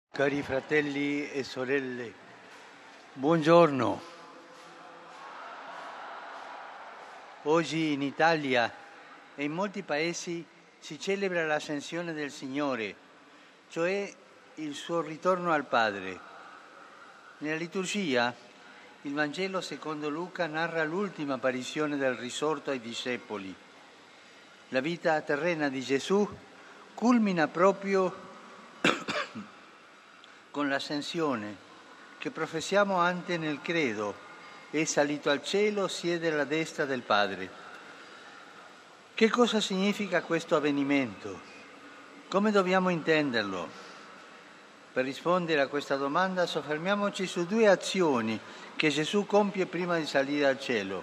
Cari fratelli e sorelle, buongiorno. Oggi in Italia e in molti paesi si celebra l'ascensione del Signore, cioè il suo ritorno al Padre. Nella liturgia, il Vangelo secondo Luca narra l'ultima apparizione del risorto ai discepoli. La vita terrena di Gesù culmina proprio con l'ascensione, che professiamo anche nel credo: è salito al cielo, siede alla destra del Padre. Che cosa significa questo avvenimento? Come dobbiamo intenderlo? Per rispondere a questa domanda soffermiamoci su due azioni che Gesù compie prima di salire al cielo.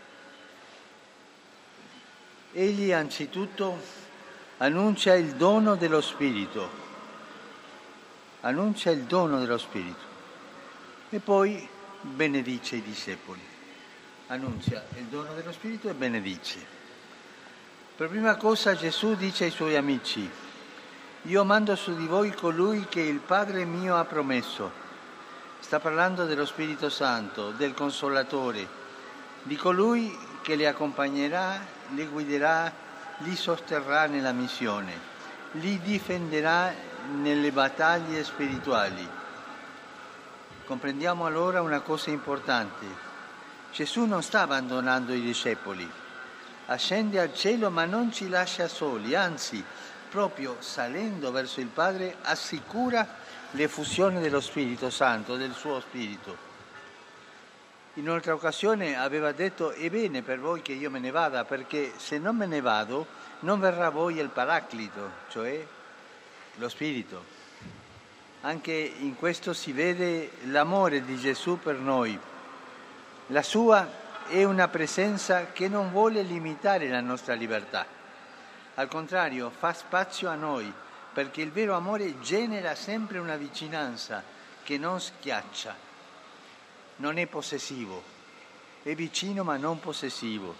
Egli anzitutto annuncia il dono dello Spirito. Annuncia il dono dello Spirito e poi benedice i discepoli. Annuncia il dono dello Spirito e benedice. Per prima cosa Gesù dice ai suoi amici: io mando su di voi colui che il Padre mio ha promesso. Sta parlando dello Spirito Santo, del Consolatore, di colui che li accompagnerà, li guiderà, li sosterrà nella missione, li difenderà nelle battaglie spirituali. Comprendiamo allora una cosa importante: Gesù non sta abbandonando i discepoli, ascende al cielo ma non ci lascia soli, anzi, proprio salendo verso il Padre assicura l'effusione dello Spirito Santo, del suo Spirito. In un'altra occasione aveva detto: è bene per voi che io me ne vada, perché se non me ne vado non verrà a voi il Paraclito, cioè lo Spirito. Anche in questo si vede l'amore di Gesù per noi. La sua è una presenza che non vuole limitare la nostra libertà. Al contrario, fa spazio a noi, perché il vero amore genera sempre una vicinanza che non schiaccia. Non è possessivo, è vicino ma non possessivo.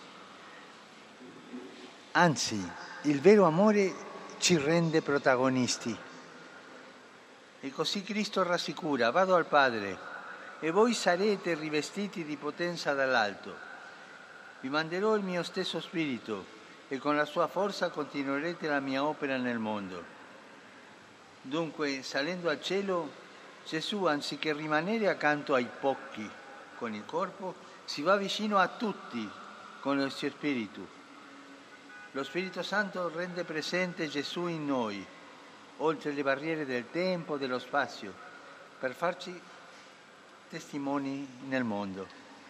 Anzi, il vero amore ci rende protagonisti. E così Cristo rassicura: vado al Padre e voi sarete rivestiti di potenza dall'alto. Vi manderò il mio stesso Spirito e con la sua forza continuerete la mia opera nel mondo. Dunque, salendo al cielo, Gesù, anziché rimanere accanto ai pochi con il corpo, si va vicino a tutti con il suo Spirito. Lo Spirito Santo rende presente Gesù in noi, oltre le barriere del tempo e dello spazio, per farci testimoni nel mondo.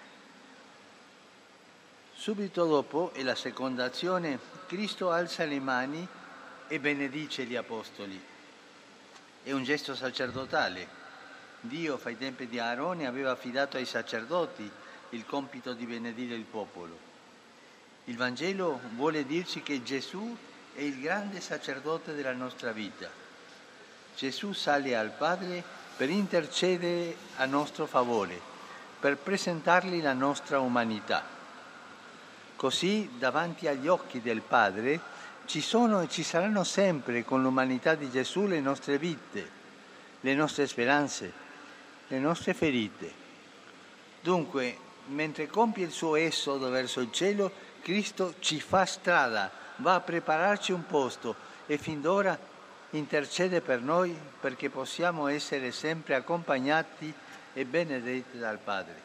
Subito dopo, è la seconda azione, Cristo alza le mani e benedice gli apostoli. È un gesto sacerdotale. Dio, fai tempi di Aarone, aveva affidato ai sacerdoti il compito di benedire il popolo. Il Vangelo vuole dirci che Gesù è il grande sacerdote della nostra vita. Gesù sale al Padre per intercedere a nostro favore, per presentargli la nostra umanità. Così, davanti agli occhi del Padre, ci sono e ci saranno sempre con l'umanità di Gesù le nostre vite, le nostre speranze, le nostre ferite. Dunque, mentre compie il suo esodo verso il cielo, Cristo ci fa strada, va a prepararci un posto e fin d'ora intercede per noi perché possiamo essere sempre accompagnati e benedetti dal Padre.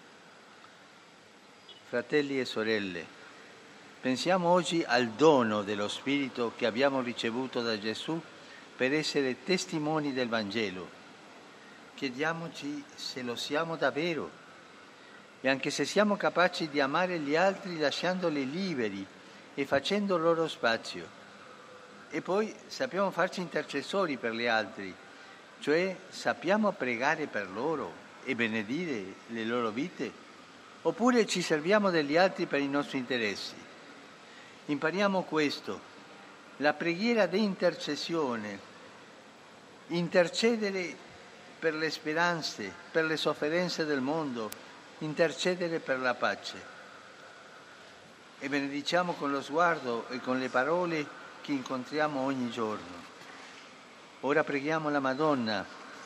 Fratelli e sorelle, pensiamo oggi al dono dello Spirito che abbiamo ricevuto da Gesù per essere testimoni del Vangelo. Chiediamoci se lo siamo davvero. E anche se siamo capaci di amare gli altri lasciandoli liberi e facendo loro spazio. E poi sappiamo farci intercessori per gli altri, cioè sappiamo pregare per loro e benedire le loro vite, oppure ci serviamo degli altri per i nostri interessi. Impariamo questo: la preghiera di intercessione, intercedere per le speranze, per le sofferenze del mondo, intercedere per la pace. E benediciamo con lo sguardo e con le parole che incontriamo ogni giorno. Ora preghiamo la Madonna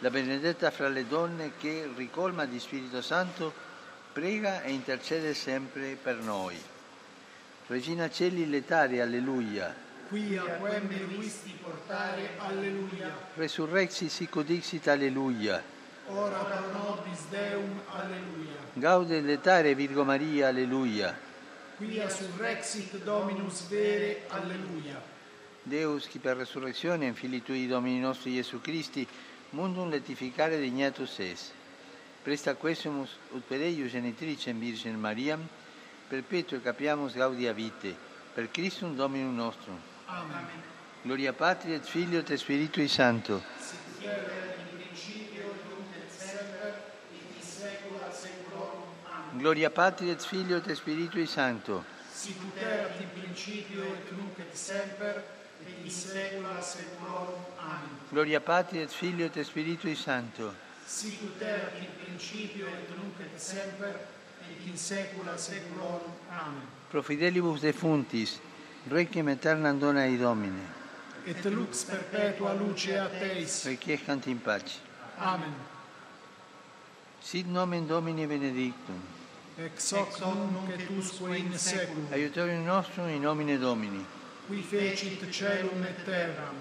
la benedetta fra le donne che, ricolma di Spirito Santo, prega e intercede sempre per noi. Regina Celi letare, alleluia. Quia quem visti portare, alleluia. Resurrexit sic dixit, alleluia. Ora pro nobis Deum, alleluia. Gaude letare, Virgo Maria, alleluia. Quia surrexit Dominus vere, alleluia. Deus, qui per resurrezione in Filii Tui Domini nostri Gesù Christi, mundum letificare dignatus es. Presta quesumus ut per eius genitricem Virgem Mariam, perpetuo capiamus gaudia vitae, per Christum Dominum nostrum. Amen. Gloria Patri et Filio et Spiritui Sancto. Sic erat in principio, nunc et semper, et in saecula saeculorum. Amen. Gloria Patri et Filio et Spiritui Sancto. Sic erat in principio, et nunc et semper, et in saecula saeculorum. Amen. Gloria Patri et Filio et Spiritui Sancto. Sic erat in principio, et nunc et semper, et in saecula saeculorum. Amen. Pro fidelibus defuntis, requiem aeternam dona ei Domine. Et lux perpetua luce a Teis. Requiescant in pace. Amen. Sit nomen Domini benedictum. Ex hoc nunc et usque in saeculum. Aiutorium nostrum in nomine Domini. Qui fecit celum et terram.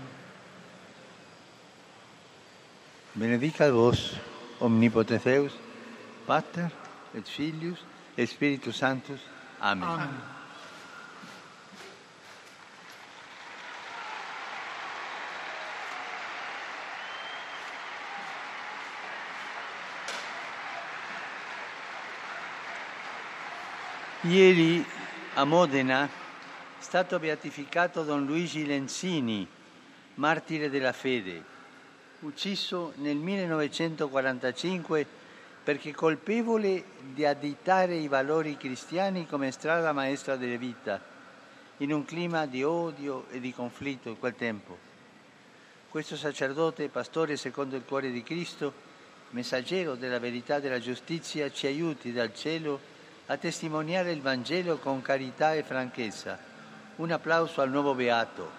Benedicat vos, omnipotens Deus, Pater et Filius et Spiritus Sanctus. Amen. Amen. Ieri a Modena è stato beatificato Don Luigi Lenzini, martire della fede, ucciso nel 1945 perché colpevole di additare i valori cristiani come strada maestra della vita, in un clima di odio e di conflitto in quel tempo. Questo sacerdote, pastore secondo il cuore di Cristo, messaggero della verità e della giustizia, ci aiuti dal cielo a testimoniare il Vangelo con carità e franchezza. Un applauso al nuovo beato.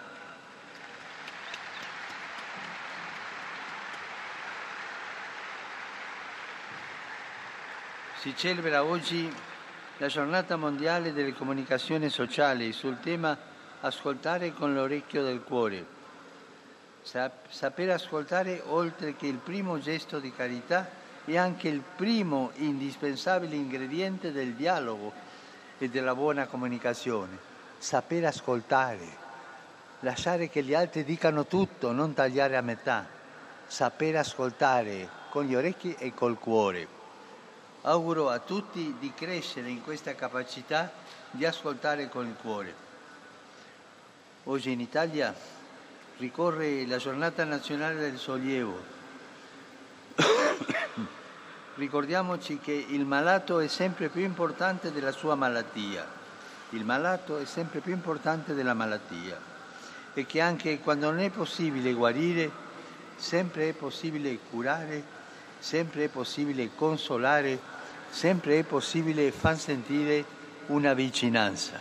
Si celebra oggi la giornata mondiale delle comunicazioni sociali sul tema ascoltare con l'orecchio del cuore. Saper ascoltare, oltre che il primo gesto di carità, è anche il primo indispensabile ingrediente del dialogo e della buona comunicazione. Saper ascoltare, lasciare che gli altri dicano tutto, non tagliare a metà. Saper ascoltare con gli orecchi e col cuore. Auguro a tutti di crescere in questa capacità di ascoltare con il cuore. Oggi in Italia ricorre la giornata nazionale del sollievo. Ricordiamoci che il malato è sempre più importante della sua malattia. Il malato è sempre più importante della malattia. E che anche quando non è possibile guarire, sempre è possibile curare, sempre è possibile consolare, sempre è possibile far sentire una vicinanza.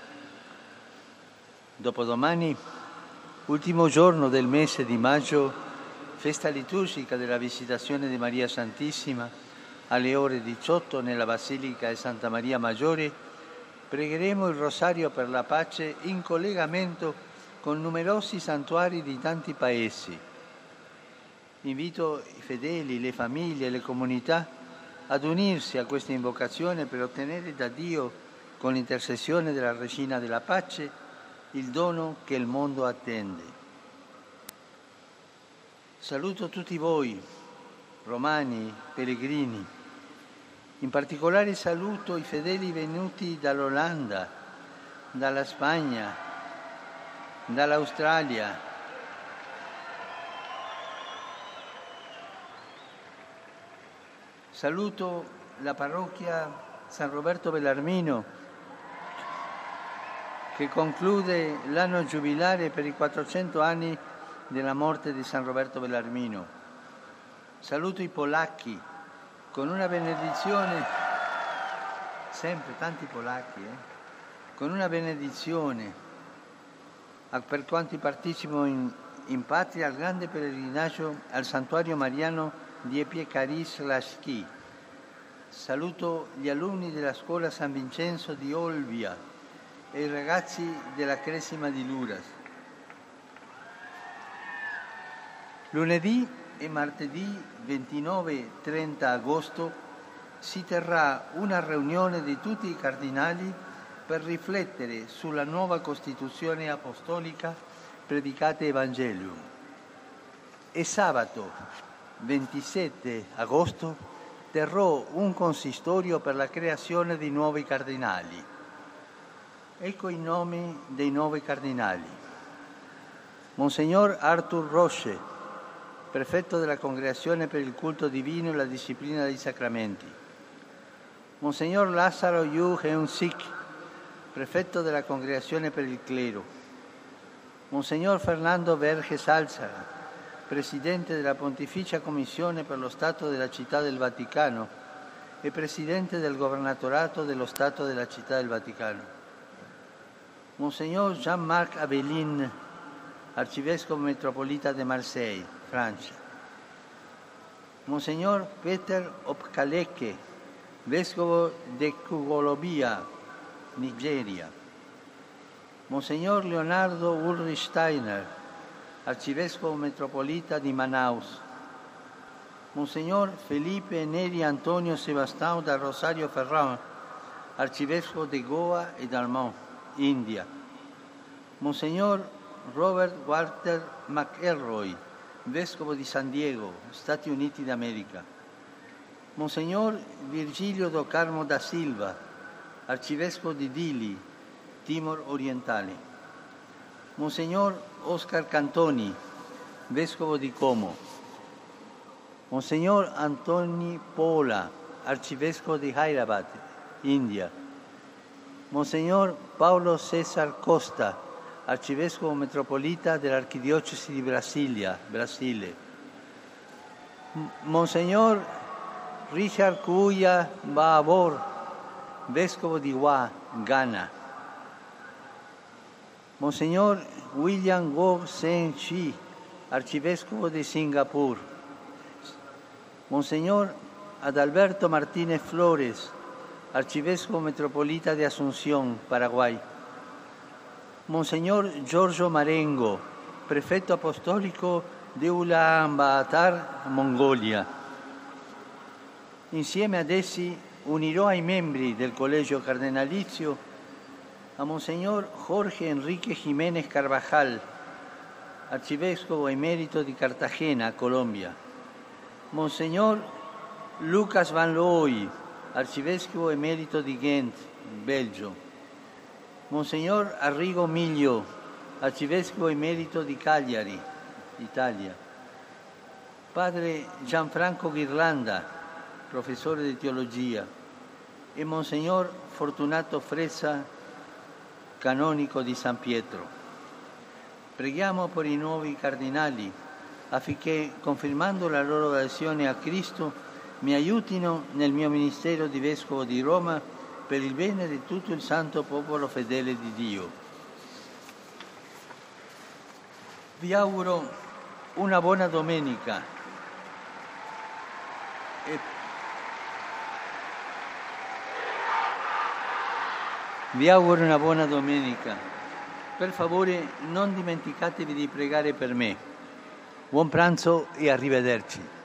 Dopodomani, ultimo giorno del mese di maggio, festa liturgica della Visitazione di Maria Santissima, alle ore 18 nella Basilica di Santa Maria Maggiore, pregheremo il Rosario per la pace in collegamento con numerosi santuari di tanti paesi. Invito i fedeli, le famiglie e le comunità ad unirsi a questa invocazione per ottenere da Dio, con l'intercessione della Regina della Pace, il dono che il mondo attende. Saluto tutti voi, romani, pellegrini. In particolare saluto i fedeli venuti dall'Olanda, dalla Spagna, dall'Australia. Saluto la parrocchia San Roberto Bellarmino, che conclude l'anno giubilare per i 400 anni della morte di San Roberto Bellarmino. Saluto i polacchi con una benedizione, sempre tanti polacchi, con una benedizione per quanti partecipano in patria al grande pellegrinaggio al santuario mariano di Epiecaris-Laschi. Saluto gli alunni della scuola San Vincenzo di Olbia e i ragazzi della Cresima di Luras. Lunedì e martedì 29 e 30 agosto si terrà una riunione di tutti i cardinali per riflettere sulla nuova Costituzione Apostolica Predicate Evangelium. E sabato 27 agosto terrò un consistorio per la creazione di nuovi cardinali. Ecco i nomi dei nuovi cardinali. Monsignor Arthur Roche, prefetto della Congregazione per il culto divino e la disciplina dei sacramenti. Monsignor Lazzaro Yu Heun-sik, prefetto della Congregazione per il clero. Monsignor Fernando Verges Álzaga, presidente della Pontificia Commissione per lo Stato della Città del Vaticano e presidente del Governatorato dello Stato della Città del Vaticano. Monsignor Jean-Marc Abelin, arcivescovo metropolita di Marseille, Francia. Monsignor Peter Opkaleke, vescovo di Kugolobia, Nigeria. Monsignor Leonardo Ulrich Steiner, arcivescovo metropolita di Manaus. Monsignor Felipe Neri Antonio Sebastião da Rosario Ferrand, arcivescovo di Goa e Dalmont, India. Monsignor Robert Walter McElroy, vescovo di San Diego, Stati Uniti d'America. Monsignor Virgilio do Carmo da Silva, arcivescovo di Dili, Timor Orientale. Monsignor Oscar Cantoni, vescovo di Como. Monsignor Antoni Pola, arcivescovo di Hyderabad, India. Monsignor Paolo César Costa, arcivescovo metropolita dell'Archidiocesi di Brasilia, Brasile. Monsignor Richard Kuya Baabor, vescovo di Wa, Ghana. Monsignor William Wo Sen Chi, arcivescovo di Singapore. Monsignor Adalberto Martínez Flores, arcivescovo metropolita di Asunción, Paraguay. Monsignor Giorgio Marengo, prefetto apostolico di Ulaanbaatar, Mongolia. Insieme ad essi unirò ai membri del Collegio Cardinalizio a Monsignor Jorge Enrique Jiménez Carvajal, arcivescovo emerito di Cartagena, Colombia. Monsignor Lucas Van Looy, arcivescovo emerito di Ghent, Belgio. Monsignor Arrigo Miglio, arcivescovo emerito di Cagliari, Italia. Padre Gianfranco Ghirlanda, professore di teologia, e Monsignor Fortunato Fressa, canonico di San Pietro. Preghiamo per i nuovi cardinali affinché, confermando la loro adesione a Cristo, mi aiutino nel mio ministero di Vescovo di Roma per il bene di tutto il santo popolo fedele di Dio. Vi auguro una buona domenica. Vi auguro una buona domenica. Per favore non dimenticatevi di pregare per me. Buon pranzo e arrivederci.